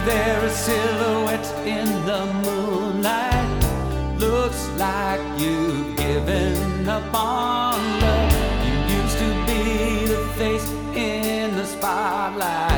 there a silhouette in the moonlight? Looks like you've given up on love. You used to be the face in the spotlight.